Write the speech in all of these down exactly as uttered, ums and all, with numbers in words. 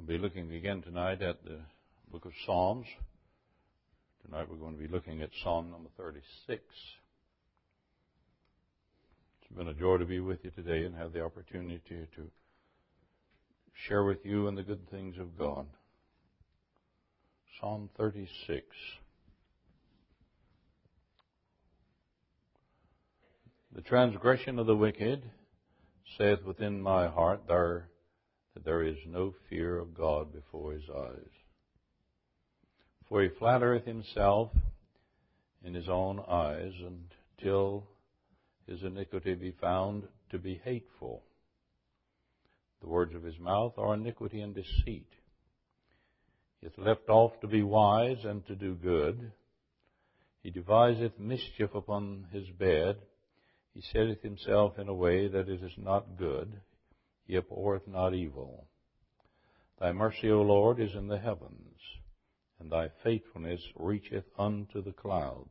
We'll be looking again tonight at the book of Psalms. Tonight we're going to be looking at Psalm number thirty-six. It's been a joy to be with you today and have the opportunity to share with you in the good things of God. Psalm thirty-six. The transgression of the wicked saith within my heart there that there is no fear of God before his eyes. For he flattereth himself in his own eyes until his iniquity be found to be hateful. The words of his mouth are iniquity and deceit. He hath left off to be wise and to do good. He deviseth mischief upon his bed. He setteth himself in a way that it is not good. He abhorreth not evil. Thy mercy, O Lord, is in the heavens, and thy faithfulness reacheth unto the clouds.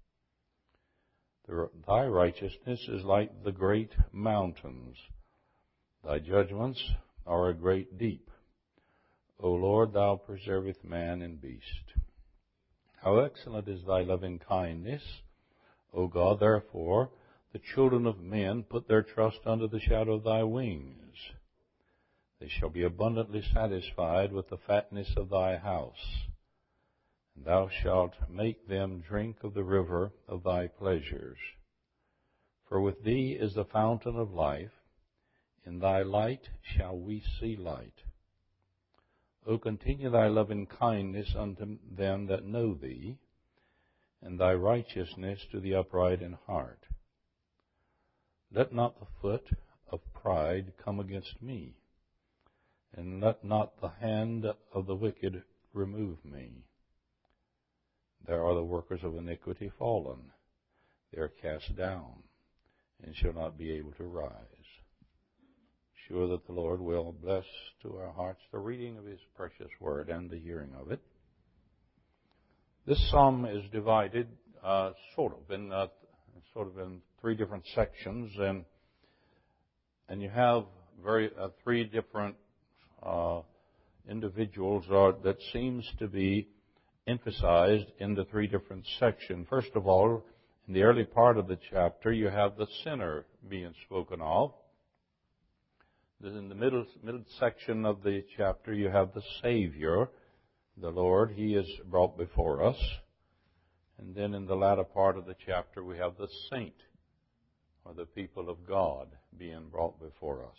Thy righteousness is like the great mountains. Thy judgments are a great deep. O Lord, thou preservest man and beast. How excellent is thy loving kindness, O God, therefore the children of men put their trust under the shadow of thy wings. They shall be abundantly satisfied with the fatness of thy house, and thou shalt make them drink of the river of thy pleasures. For with thee is the fountain of life. In thy light shall we see light. O continue thy loving kindness unto them that know thee, and thy righteousness to the upright in heart. Let not the foot of pride come against me, and let not the hand of the wicked remove me. There are the workers of iniquity fallen. They are cast down, and shall not be able to rise. Sure that the Lord will bless to our hearts the reading of his precious word and the hearing of it. This psalm is divided uh, sort of in uh, sort of in three different sections, and and you have very uh, three different uh, individuals uh, that seems to be emphasized in the three different sections. First of all, in the early part of the chapter, you have the sinner being spoken of. Then in the middle middle section of the chapter, you have the Savior, the Lord. He is brought before us. And then in the latter part of the chapter, we have the saint, or the people of God, being brought before us.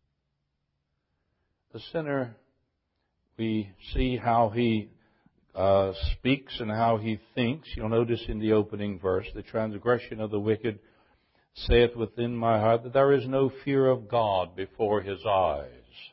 The sinner, we see how he uh, speaks and how he thinks. You'll notice in the opening verse, the transgression of the wicked saith within my heart that there is no fear of God before his eyes.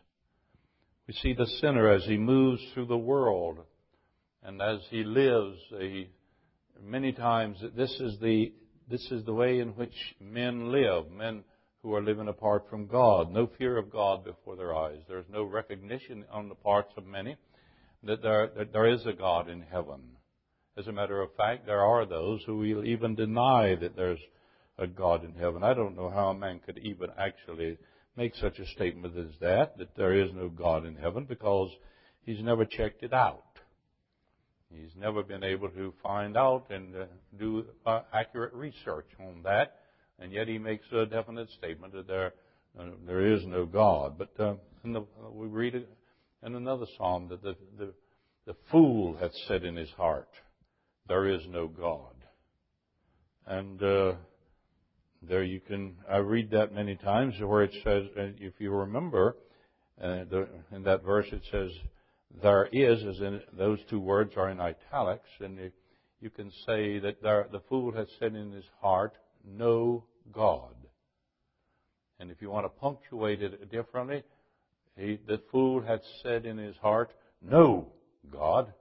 We see the sinner as he moves through the world and as he lives. He, many times this is the this is the way in which men live, men who are living apart from God. No fear of God before their eyes. There's no recognition on the parts of many that there, that there is a God in heaven. As a matter of fact, there are those who will even deny that there's a God in heaven. I don't know how a man could even actually make such a statement as that, that there is no God in heaven, because he's never checked it out. He's never been able to find out and uh, do uh, accurate research on that, and yet he makes a definite statement that there uh, there is no God. But uh, in the, uh, we read it in another psalm that the, the the fool hath said in his heart, there is no God. And uh, there you can, I read that many times where it says, if you remember, uh, the, in that verse it says, there is, as in those two words are in italics, and you, you can say that there, the fool has said in his heart, no God. And if you want to punctuate it differently, he, the fool had said in his heart, no God.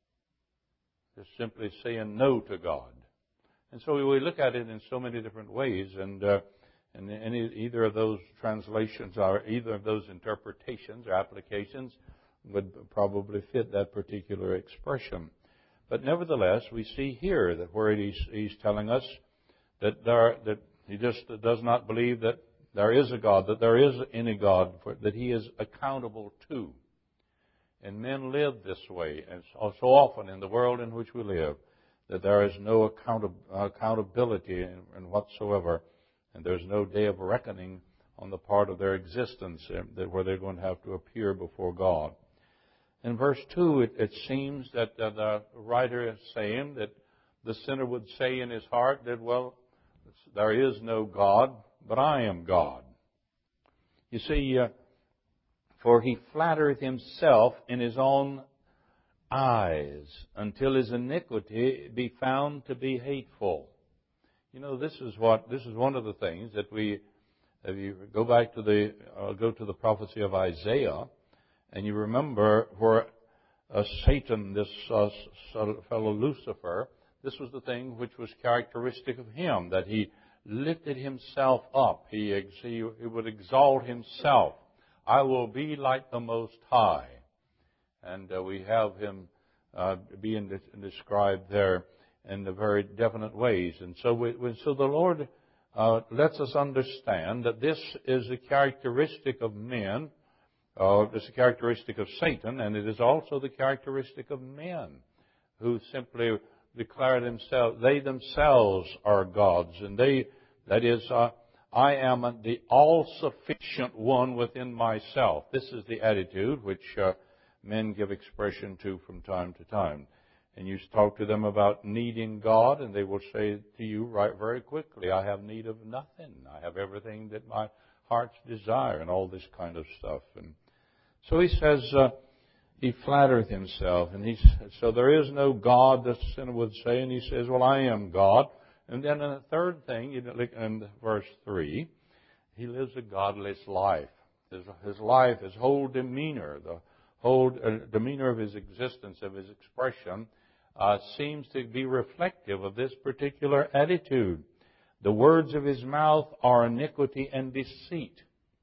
Just simply saying no to God. And so we look at it in so many different ways, and uh, and any, either of those translations or either of those interpretations or applications would probably fit that particular expression. But nevertheless, we see here that where he's, he's telling us that there, that he just does not believe that there is a God, that there is any God for, that he is accountable to. And men live this way. And so, so often in the world in which we live, that there is no account- accountability in, in whatsoever. And there's no day of reckoning on the part of their existence that where they're going to have to appear before God. In verse two, it, it seems that uh, the writer is saying that the sinner would say in his heart that, well, there is no God, but I am God. You see, uh, for he flattereth himself in his own eyes until his iniquity be found to be hateful. You know, this is what this is one of the things that we, if you go back to the uh, go to the prophecy of Isaiah, and you remember where uh, Satan, this uh, fellow Lucifer, this was the thing which was characteristic of him, that he lifted himself up. He, he, he would exalt himself. I will be like the Most High. And uh, we have him uh, being de- described there in the very definite ways. And so, we, so the Lord uh, lets us understand that this is a characteristic of men. Uh, it's a characteristic of Satan, and it is also the characteristic of men who simply declare themselves, they themselves are gods, and they, that is, uh, I am the all-sufficient one within myself. This is the attitude which uh, men give expression to from time to time. And you talk to them about needing God, and they will say to you right very quickly, I have need of nothing. I have everything that my heart's desire, and all this kind of stuff. And so he says, uh, he flattereth himself, and he so there is no God, the sinner would say, and he says, well, I am God. And then in the third thing, in verse three, he lives a godless life. His, his life, his whole demeanor, the whole uh, demeanor of his existence, of his expression, uh, seems to be reflective of this particular attitude. The words of his mouth are iniquity and deceit.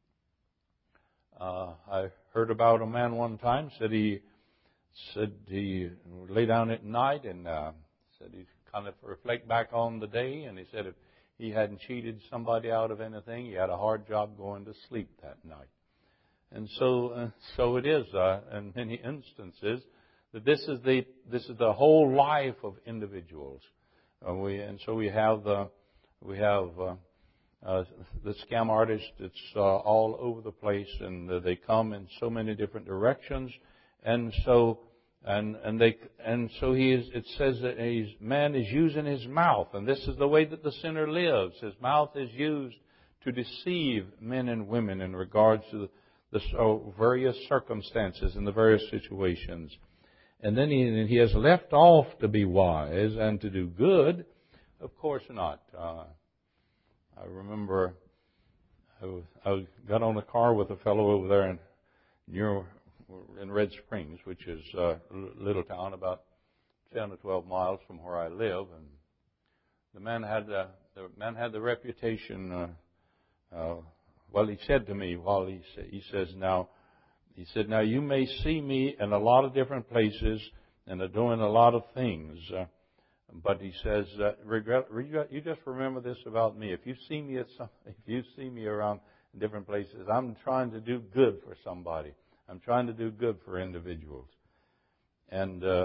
Uh, I heard about a man one time, said he said he lay down at night and uh, said he kind of reflect back on the day, and he said if he hadn't cheated somebody out of anything, he had a hard job going to sleep that night. And so, uh, so it is uh, in many instances that this is the this is the whole life of individuals. Uh, we and so we have the we have. Uh, Uh, the scam artist, it's uh, all over the place, and uh, they come in so many different directions, and so and and they and so he is. It says that he's man is using his mouth, and this is the way that the sinner lives. His mouth is used to deceive men and women in regards to the, the so various circumstances and the various situations, and then he he has left off to be wise and to do good. Of course not. Uh, I remember I, was, I got on a car with a fellow over there in near in Red Springs, which is a little town about ten or twelve miles from where I live, and the man had the, the man had the reputation. Uh, uh, well, he said to me while he he says now he said now you may see me in a lot of different places and are doing a lot of things. Uh, But he says, uh, regret, regret, you just remember this about me. If you see me at some, if you see me around different places, I'm trying to do good for somebody. I'm trying to do good for individuals. And uh,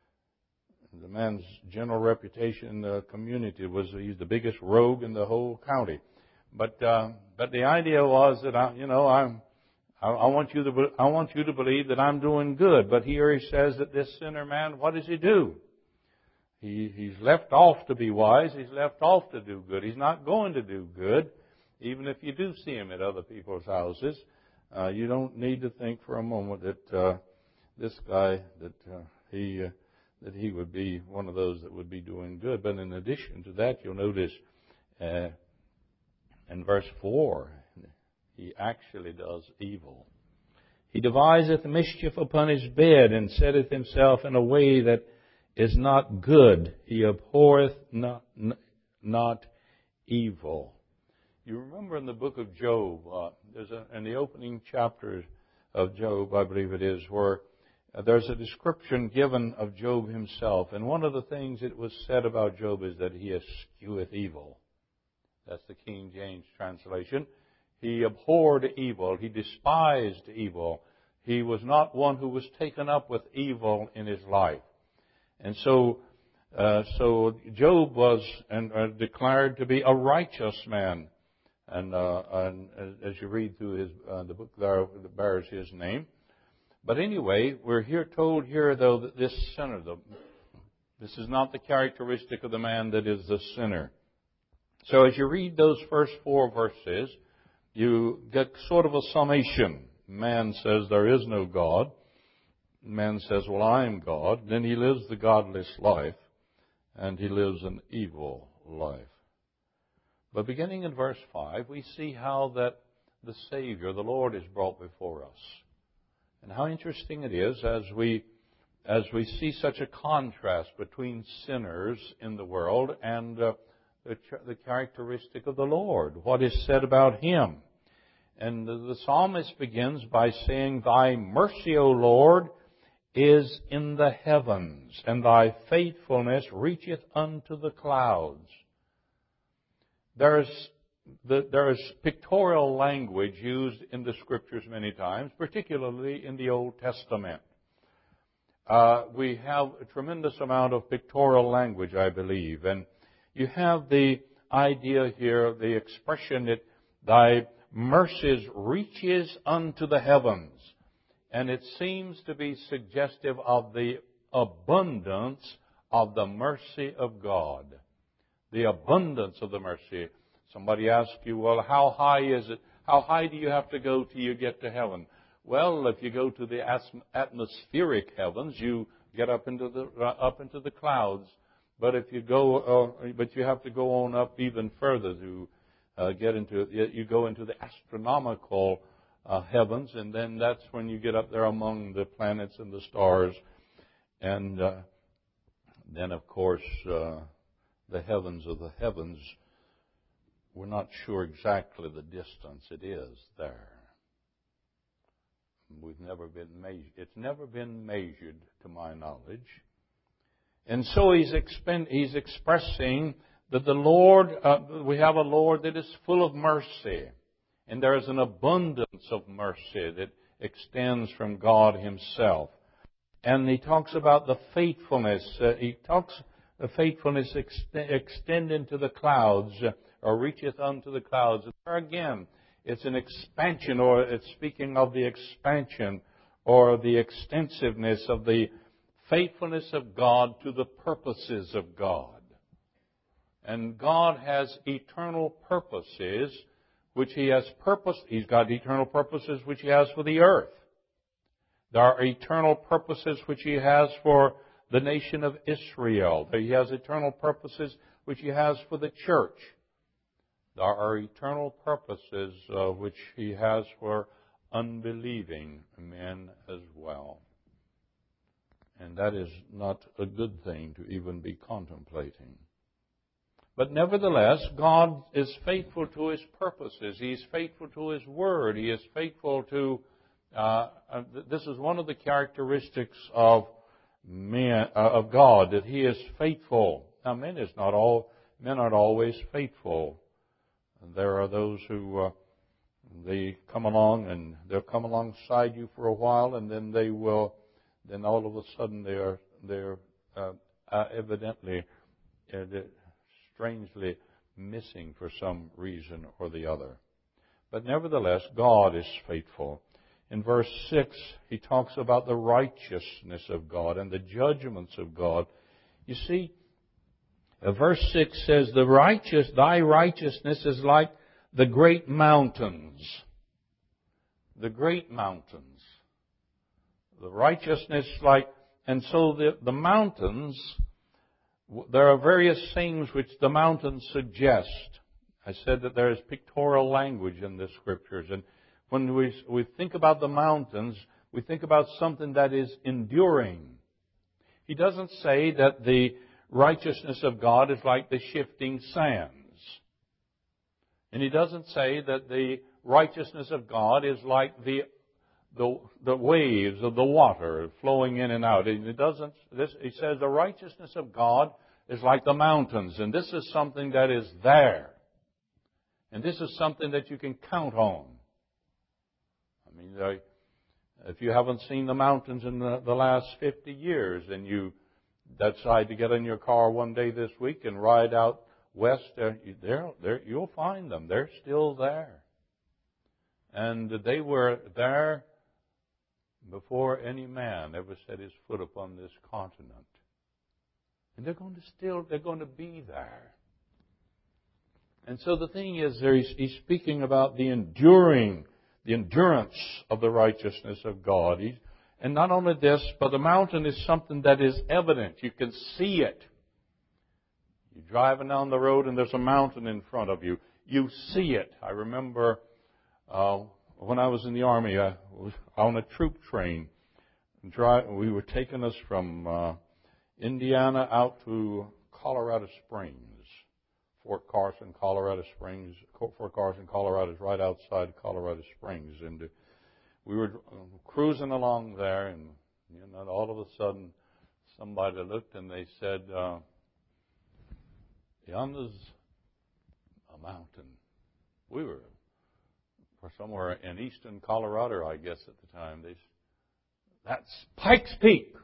the man's general reputation in the community was he's the biggest rogue in the whole county. But uh, but the idea was that I, you know, I'm. I, I want you to. I want you to believe that I'm doing good. But here he says that this sinner man, what does he do? He, he's left off to be wise. He's left off to do good. He's not going to do good, even if you do see him at other people's houses. Uh, you don't need to think for a moment that uh, this guy that uh, he uh, that he would be one of those that would be doing good. But in addition to that, you'll notice uh, in verse four, he actually does evil. He deviseth mischief upon his bed, and setteth himself in a way that is not good. He abhorreth not, not evil. You remember in the book of Job, uh, there's a, in the opening chapter of Job, I believe it is, where uh, there's a description given of Job himself. And one of the things it was said about Job is that he escheweth evil. That's the King James translation. He abhorred evil. He despised evil. He was not one who was taken up with evil in his life. And so, uh, so Job was and, uh, declared to be a righteous man. And, uh, and as you read through his, uh, the book there that bears his name. But anyway, we're here told here, though, that this sinner, the, this is not the characteristic of the man that is the sinner. So as you read those first four verses, you get sort of a summation. Man says there is no God. Man says, well, I am God. Then he lives the godless life, and he lives an evil life. But beginning in verse five, we see how that the Savior, the Lord, is brought before us. And how interesting it is as we as we see such a contrast between sinners in the world and uh, the, the characteristic of the Lord, what is said about Him. And the, the psalmist begins by saying, Thy mercy, O Lord, is in the heavens, and Thy faithfulness reacheth unto the clouds. There's The, there is pictorial language used in the Scriptures many times, particularly in the Old Testament. Uh, we have a tremendous amount of pictorial language, I believe. And you have the idea here, the expression that Thy mercies reaches unto the heavens. And it seems to be suggestive of the abundance of the mercy of God. The abundance of the mercy. Somebody asks you, well, how high is it? How high do you have to go till you get to heaven? Well, if you go to the atmospheric heavens, you get up into the uh, up into the clouds. But if you go, uh, but you have to go on up even further to uh, get into. You go into the astronomical uh, heavens, and then that's when you get up there among the planets and the stars, and uh, then of course uh, the heavens of the heavens. We're not sure exactly the distance it is there. We've never been measured. It's never been measured to my knowledge. And so he's, expend, he's expressing that the Lord, uh, we have a Lord that is full of mercy. And there is an abundance of mercy that extends from God Himself. And he talks about the faithfulness. Uh, he talks the faithfulness ext- extending to the clouds, uh, or reacheth unto the clouds. And there again, it's an expansion, or it's speaking of the expansion or the extensiveness of the faithfulness of God to the purposes of God. And God has eternal purposes which He has purpose. He's got eternal purposes which He has for the earth. There are eternal purposes which He has for the nation of Israel. He has eternal purposes which He has for the church. There are eternal purposes uh, which He has for unbelieving men as well. And that is not a good thing to even be contemplating. But nevertheless, God is faithful to His purposes. He is faithful to His Word. He is faithful to... Uh, uh, this is one of the characteristics of men, uh, of God, that He is faithful. Now, men is not all men aren't always faithful. There are those who uh, they come along and they'll come alongside you for a while, and then they will, then all of a sudden they are they're uh, uh, evidently uh, strangely missing for some reason or the other. But nevertheless, God is faithful. In verse six, he talks about the righteousness of God and the judgments of God. You see, uh, verse six says, "The righteous, thy righteousness is like the great mountains." The great mountains. The righteousness like, and so the, the mountains, there are various things which the mountains suggest. I said that there is pictorial language in the Scriptures, and when we, we think about the mountains, we think about something that is enduring. He doesn't say that the righteousness of God is like the shifting sands. And He doesn't say that the righteousness of God is like the the, the waves of the water flowing in and out. It doesn't. This, he says the righteousness of God is like the mountains, and this is something that is there, and this is something that you can count on. I mean, I, If you haven't seen the mountains in the, the last fifty years and you decide to get in your car one day this week and ride out west, there, there, there you'll find them. They're still there. And they were there before any man ever set his foot upon this continent. And they're going to still, they're going to be there. And so the thing is, there he's, he's speaking about the enduring, the endurance of the righteousness of God. He's, and not only this, but the mountain is something that is evident. You can see it. You're driving down the road and there's a mountain in front of you. You see it. I remember uh, when I was in the Army, I was on a troop train. We were taking us from uh, Indiana out to Colorado Springs. Fort Carson, Colorado Springs. Fort Carson, Colorado is right outside Colorado Springs. And we were cruising along there, and you know, all of a sudden, somebody looked and they said, uh, "Yonder's a mountain." We were somewhere in eastern Colorado, I guess, at the time. They, that's Pikes Peak.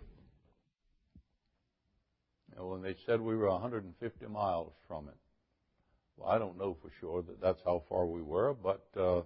And when they said we were one hundred fifty miles from it. Well, I don't know for sure that that's how far we were, but uh,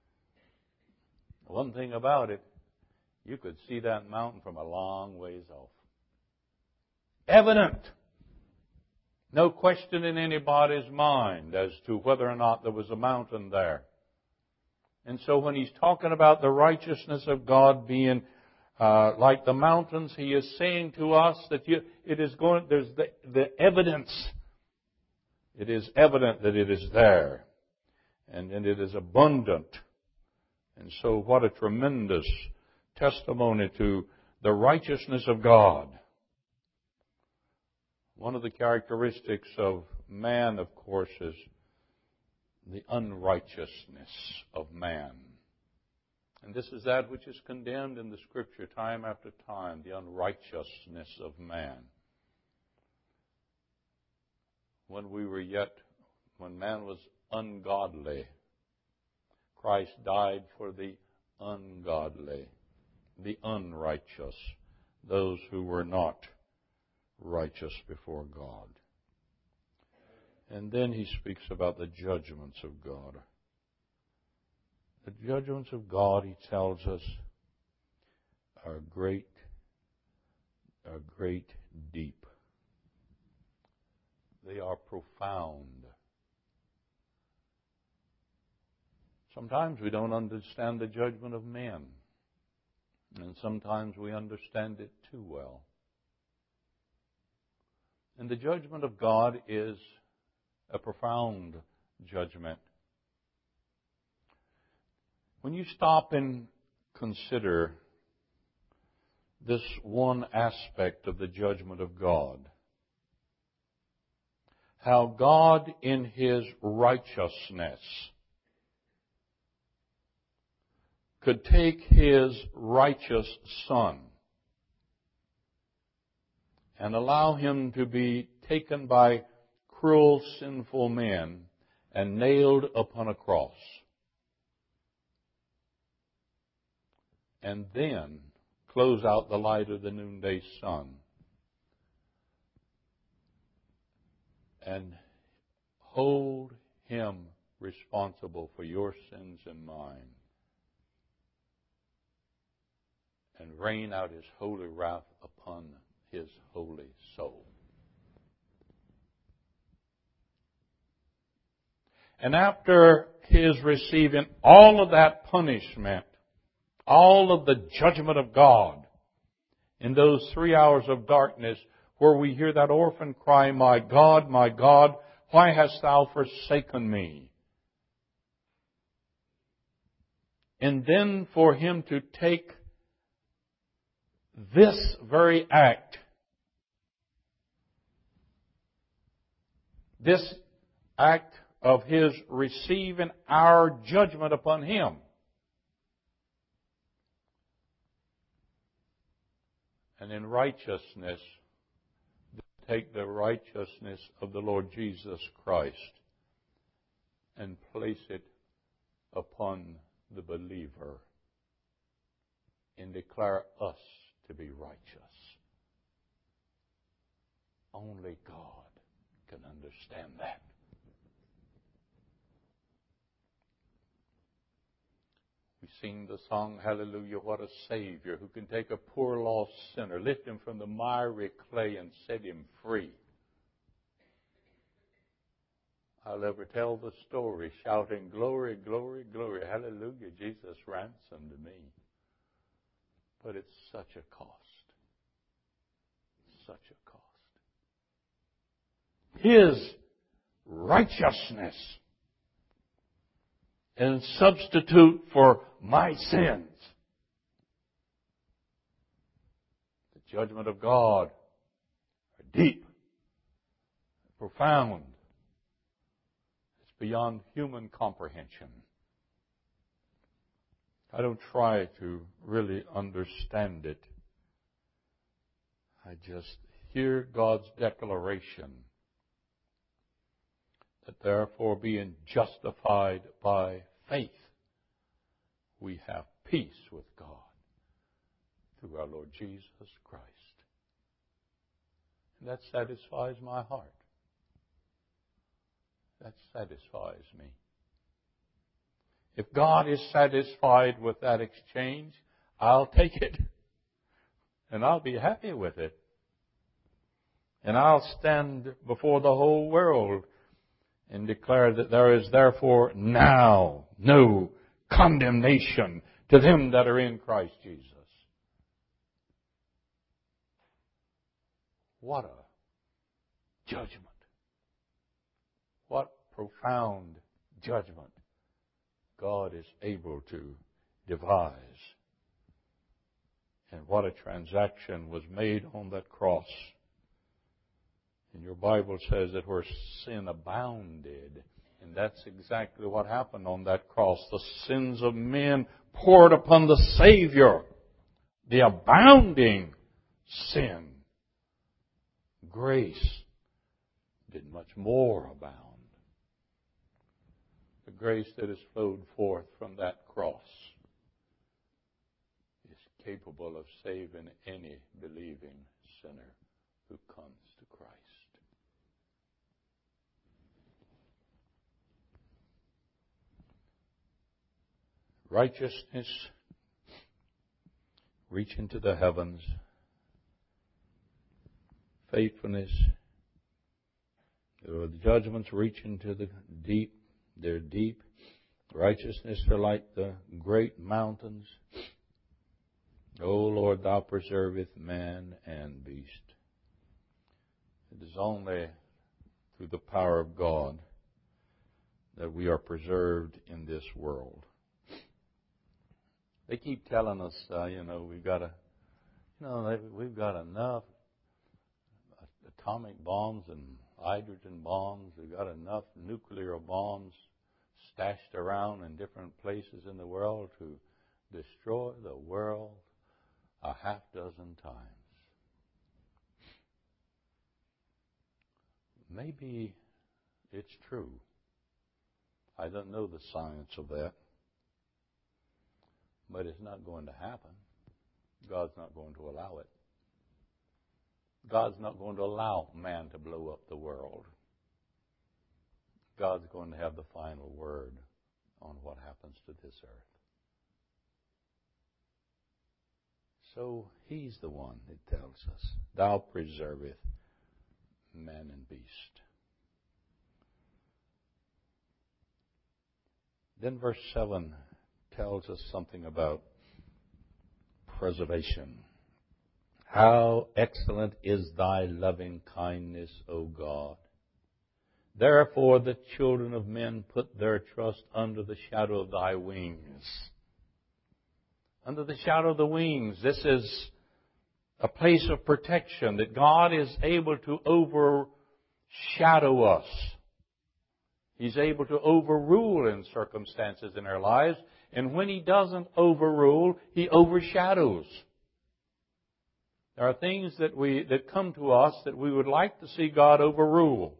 one thing about it, you could see that mountain from a long ways off. Evident. No question in anybody's mind as to whether or not there was a mountain there. And so when he's talking about the righteousness of God being uh, like the mountains, he is saying to us that you, it is going. There's the, the evidence. It is evident that it is there, and, and it is abundant. And so what a tremendous testimony to the righteousness of God. One of the characteristics of man, of course, is the unrighteousness of man. And this is that which is condemned in the Scripture time after time, the unrighteousness of man. When we were yet, when man was ungodly, Christ died for the ungodly, the unrighteous, those who were not righteous before God. And then he speaks about the judgments of God. The judgments of God, he tells us, are great, are great deep. They are profound. Sometimes we don't understand the judgment of men, and sometimes we understand it too well. And the judgment of God is a profound judgment. When you stop and consider this one aspect of the judgment of God, how God in His righteousness could take His righteous Son and allow Him to be taken by cruel, sinful men and nailed upon a cross. And then close out the light of the noonday sun and hold Him responsible for your sins and mine, and rain out His holy wrath upon His holy soul. And after His receiving all of that punishment, all of the judgment of God, in those three hours of darkness where we hear that orphan cry, "My God, my God, why hast Thou forsaken me?" And then for Him to take this very act, this act of His receiving our judgment upon Him, and in righteousness, take the righteousness of the Lord Jesus Christ and place it upon the believer in declare us to be righteous. Only God can understand that. We sing the song, Hallelujah, what a Savior who can take a poor lost sinner, lift him from the miry clay and set him free. I'll ever tell the story, shouting, glory, glory, glory, hallelujah, Jesus ransomed me. But it's such a cost. Such a cost. His righteousness in substitute for my sins. The judgment of God are deep, profound. It's beyond human comprehension. I don't try to really understand it. I just hear God's declaration that therefore, being justified by faith, we have peace with God through our Lord Jesus Christ. And that satisfies my heart. That satisfies me. If God is satisfied with that exchange, I'll take it. And I'll be happy with it. And I'll stand before the whole world and declare that there is therefore now no condemnation to them that are in Christ Jesus. What a judgment. What profound judgment God is able to devise. And what a transaction was made on that cross. And your Bible says that where sin abounded, and that's exactly what happened on that cross. The sins of men poured upon the Savior. The abounding sin. Grace did much more abound. The grace that has flowed forth from that cross is capable of saving any believing sinner who comes to Christ. Righteousness reach into the heavens. Faithfulness, the judgments reach into the deep. They're deep. Righteousness are like the great mountains. O Lord, thou preservest man and beast. It is only through the power of God that we are preserved in this world. They keep telling us, uh, you know, we've got a, you know, we've got enough atomic bombs and hydrogen bombs. We've got enough nuclear bombs stashed around in different places in the world to destroy the world a half dozen times. Maybe it's true. I don't know the science of that. But it's not going to happen. God's not going to allow it. God's not going to allow man to blow up the world. God's going to have the final word on what happens to this earth. So He's the one that tells us, thou preservest man and beast. Then verse seven tells us something about preservation. How excellent is thy loving kindness, O God. Therefore the children of men put their trust under the shadow of thy wings. Under the shadow of the wings. This is a place of protection that God is able to overshadow us. He's able to overrule in circumstances in our lives. And when He doesn't overrule, He overshadows. There are things that we that come to us that we would like to see God overrule.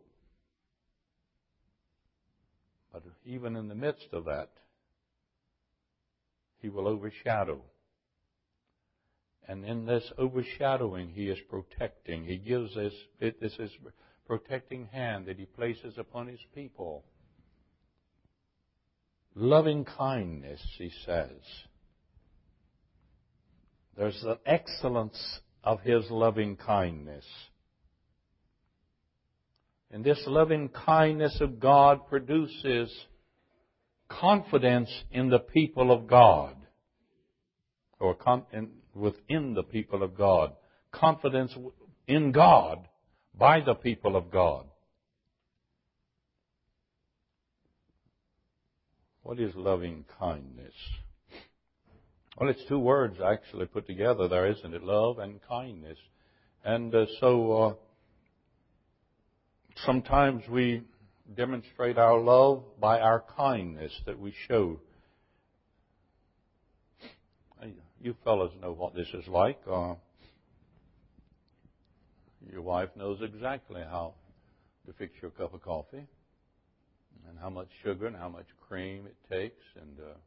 But even in the midst of that, He will overshadow. And in this overshadowing, He is protecting. He gives us, it, this is protecting hand that He places upon His people. Loving kindness, He says. There's the excellence of His loving kindness. And this loving kindness of God produces confidence in the people of God. Or con- in, within the people of God. Confidence in God by the people of God. What is loving kindness? Well, it's two words actually put together there, isn't it? Love and kindness. And uh, so uh, sometimes we demonstrate our love by our kindness that we show. You fellas know what this is like. Uh, your wife knows exactly how to fix your cup of coffee and how much sugar and how much cream it takes, and uh,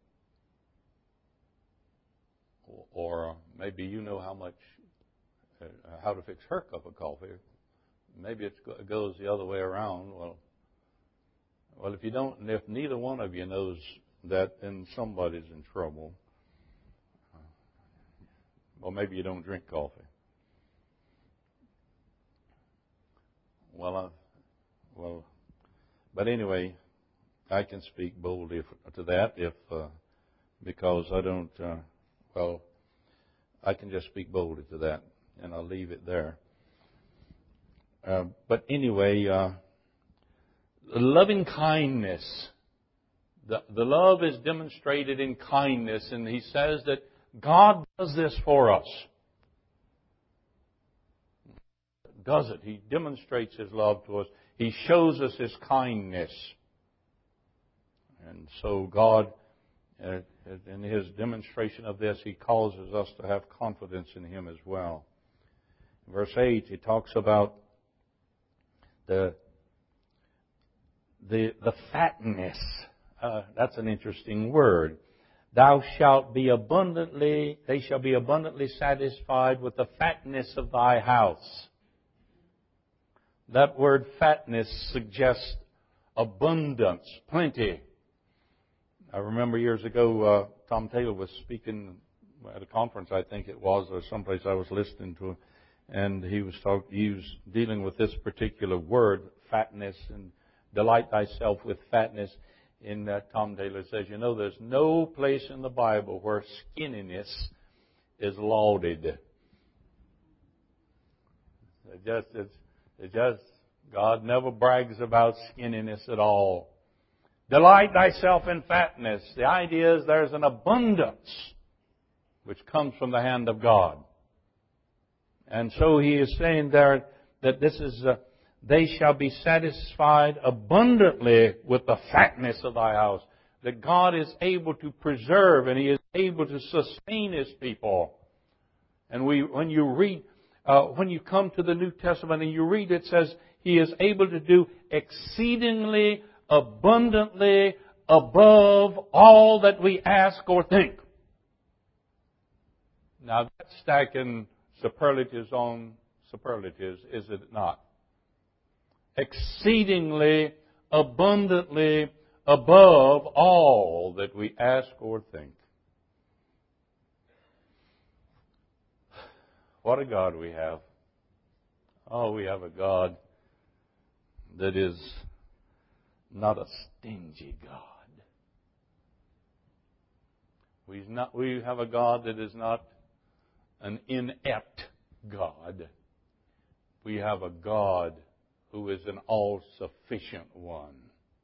or maybe you know how much uh, how to fix her cup of coffee. Maybe it's, it goes the other way around. Well, well, if you don't, if neither one of you knows that, then somebody's in trouble. Or maybe you don't drink coffee. Well, I, well, but anyway, I can speak boldly to that if uh, because I don't. Uh, well, I can just speak boldly to that, and I'll leave it there. Uh, but anyway, uh, loving kindness. The, the love is demonstrated in kindness, and He says that God does this for us. Does it? He demonstrates His love to us. He shows us His kindness. And so God, uh, in His demonstration of this, He causes us to have confidence in Him as well. In verse eight, He talks about the the the fatness. Uh, that's an interesting word. Thou shalt be abundantly, they shall be abundantly satisfied with the fatness of thy house. That word fatness suggests abundance, plenty. I remember years ago, uh, Tom Taylor was speaking at a conference, I think it was, or someplace I was listening to, and he was talk, he was dealing with this particular word, fatness, and delight thyself with fatness. In that, Tom Taylor says, you know, there's no place in the Bible where skinniness is lauded. It just, it's, it just, God never brags about skinniness at all. Delight thyself in fatness. The idea is there's an abundance which comes from the hand of God. And so He is saying there that this is a, they shall be satisfied abundantly with the fatness of thy house. That God is able to preserve and He is able to sustain His people. And we, when you read, uh, when you come to the New Testament and you read, it says He is able to do exceedingly abundantly above all that we ask or think. Now that's stacking superlatives on superlatives, is it not? Exceedingly abundantly above all that we ask or think. What a God we have. Oh, we have a God that is not a stingy God. We not, we have a God that is not an inept God. We have a God who is an all-sufficient one.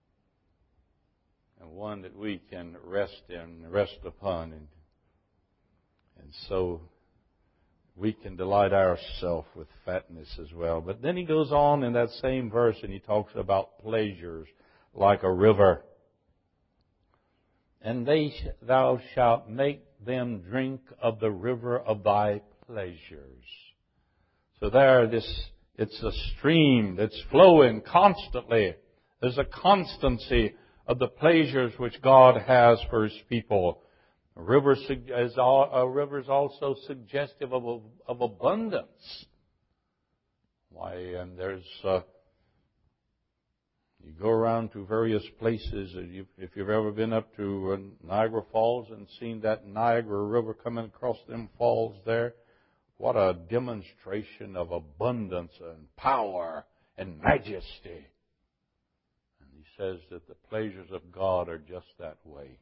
And one that we can rest in, rest upon. And, and so we can delight ourselves with fatness as well. But then he goes on in that same verse and he talks about pleasures like a river. And they sh- thou shalt make them drink of the river of thy pleasures. So there, this it's a stream that's flowing constantly. There's a constancy of the pleasures which God has for His people. A river is, a river is also suggestive of, of abundance. Why, and there's, uh, you go around to various places, if you've ever been up to Niagara Falls and seen that Niagara River coming across them falls there, what a demonstration of abundance and power and majesty. And he says that the pleasures of God are just that way.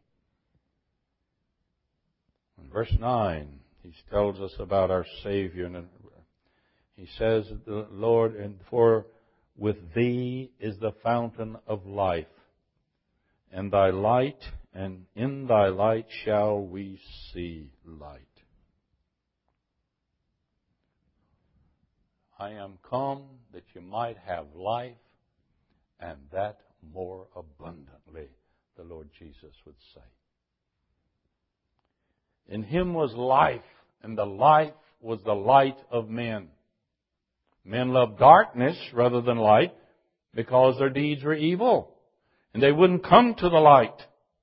In verse nine, he tells us about our Savior. And he says, the Lord, and for with thee is the fountain of life, and thy light, and in thy light shall we see light. I am come that you might have life, and that more abundantly, the Lord Jesus would say. In him was life, and the life was the light of men. Men loved darkness rather than light because their deeds were evil, and they wouldn't come to the light.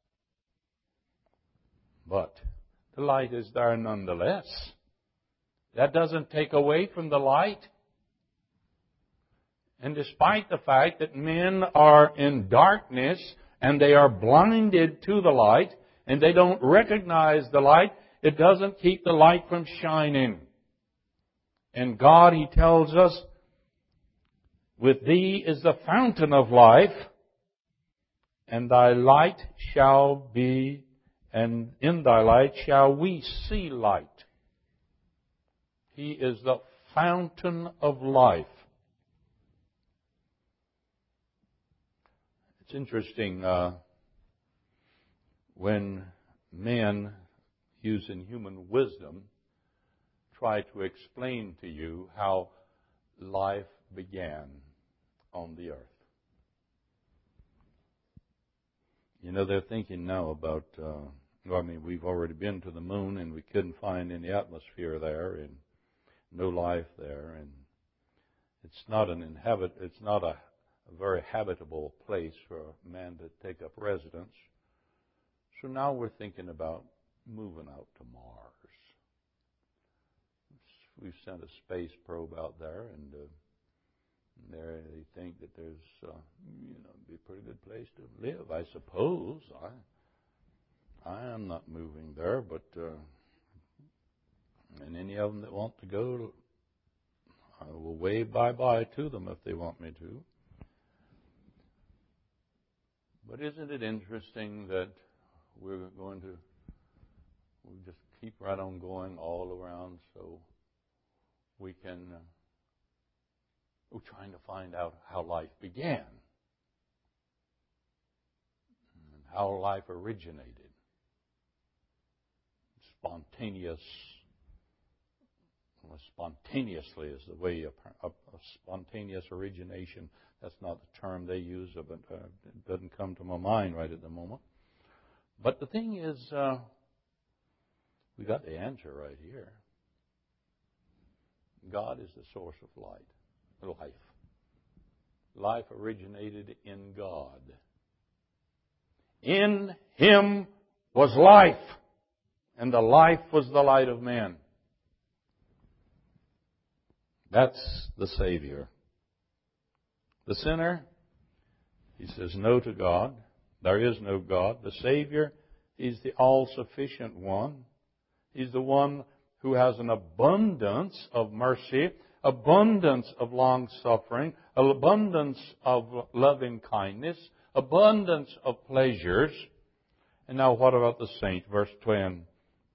But the light is there nonetheless. That doesn't take away from the light. And despite the fact that men are in darkness and they are blinded to the light and they don't recognize the light, it doesn't keep the light from shining. And God, He tells us, with thee is the fountain of life, and thy light shall be, and in thy light shall we see light. He is the fountain of life. It's interesting uh, when men, using human wisdom, try to explain to you how life began on the earth. You know, they're thinking now about, uh, well, I mean, we've already been to the moon and we couldn't find any atmosphere there and no life there, and it's not an inhabit, it's not a, a very habitable place for a man to take up residence. So now we're thinking about moving out to Mars. We've sent a space probe out there, and uh, there they think that there's, uh, you know, be a pretty good place to live, I suppose. I, I am not moving there, but uh, and any of them that want to go, I will wave bye-bye to them if they want me to. But isn't it interesting that we're going to we just keep right on going all around, so we can, uh, we're trying to find out how life began and how life originated. Spontaneous, well, spontaneously is the way, a, a, a spontaneous origination, that's not the term they use, but uh, it doesn't come to my mind right at the moment. But the thing is, uh, we got the answer right here. God is the source of light, life. Life originated in God. In Him was life, and the life was the light of men. That's the Savior. The sinner, he says no to God. There is no God. The Savior is the all-sufficient one. He's the one who has an abundance of mercy, abundance of long-suffering, abundance of loving kindness, abundance of pleasures. And now what about the saint? Verse ten.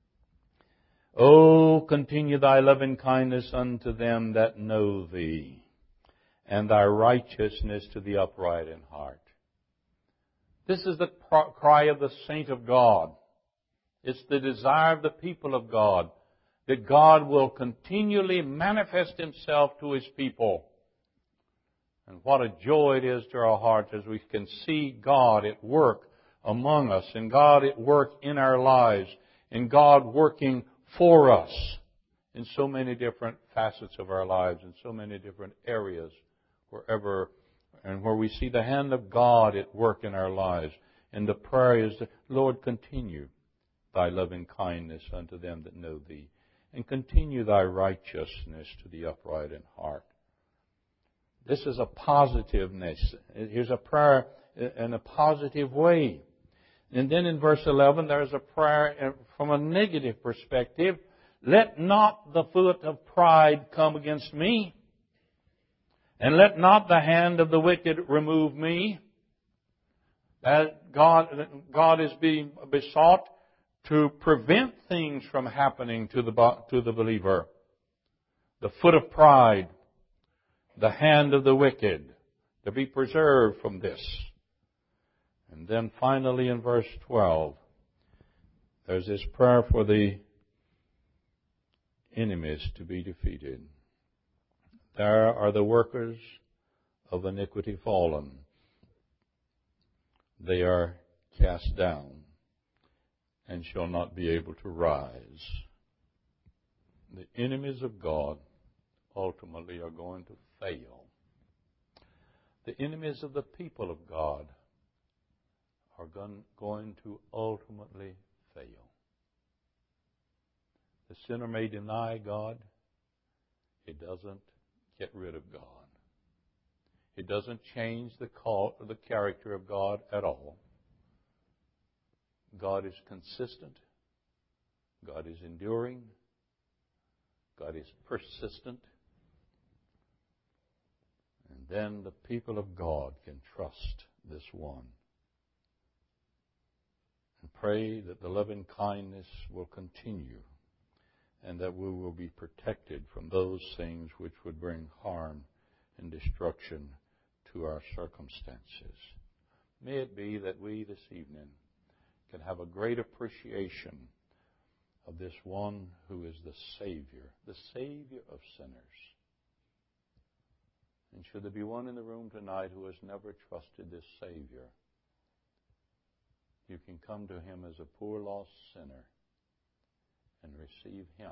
Oh, continue thy loving kindness unto them that know thee, and thy righteousness to the upright in heart. This is the cry of the saint of God. It's the desire of the people of God, that God will continually manifest Himself to His people. And what a joy it is to our hearts as we can see God at work among us, and God at work in our lives, and God working for us in so many different facets of our lives, in so many different areas, wherever and where we see the hand of God at work in our lives. And the prayer is, Lord, continue thy loving kindness unto them that know thee, and continue thy righteousness to the upright in heart. This is a positiveness. Here's a prayer in a positive way. And then in verse eleven, there's a prayer from a negative perspective. Let not the foot of pride come against me, and let not the hand of the wicked remove me. That God, God is being besought to prevent things from happening to the, to the believer. The foot of pride, the hand of the wicked, to be preserved from this. And then finally in verse twelve, there's this prayer for the enemies to be defeated. There are the workers of iniquity fallen. They are cast down and shall not be able to rise. The enemies of God ultimately are going to fail. The enemies of the people of God are going to ultimately fail. The sinner may deny God. It doesn't get rid of God. It doesn't change the call, the character of God at all. God is consistent. God is enduring. God is persistent. And then the people of God can trust this one. And pray that the loving kindness will continue, and that we will be protected from those things which would bring harm and destruction to our circumstances. May it be that we this evening can have a great appreciation of this one who is the Savior, the Savior of sinners. And should there be one in the room tonight who has never trusted this Savior, you can come to Him as a poor lost sinner and receive Him.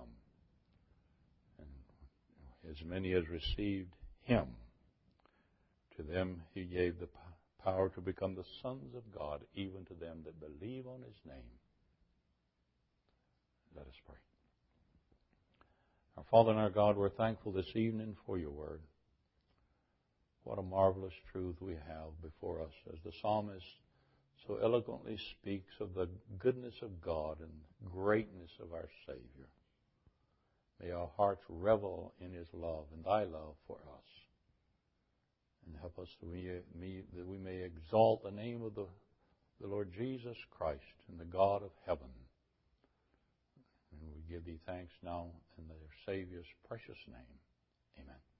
And as many as received Him, to them He gave the power to become the sons of God, even to them that believe on His name. Let us pray. Our Father and our God, we're thankful this evening for your word. What a marvelous truth we have before us as the psalmist so eloquently speaks of the goodness of God and greatness of our Savior. May our hearts revel in His love and thy love for us. And help us that we, that we may exalt the name of the, the Lord Jesus Christ and the God of heaven. And we give thee thanks now in their Savior's precious name. Amen.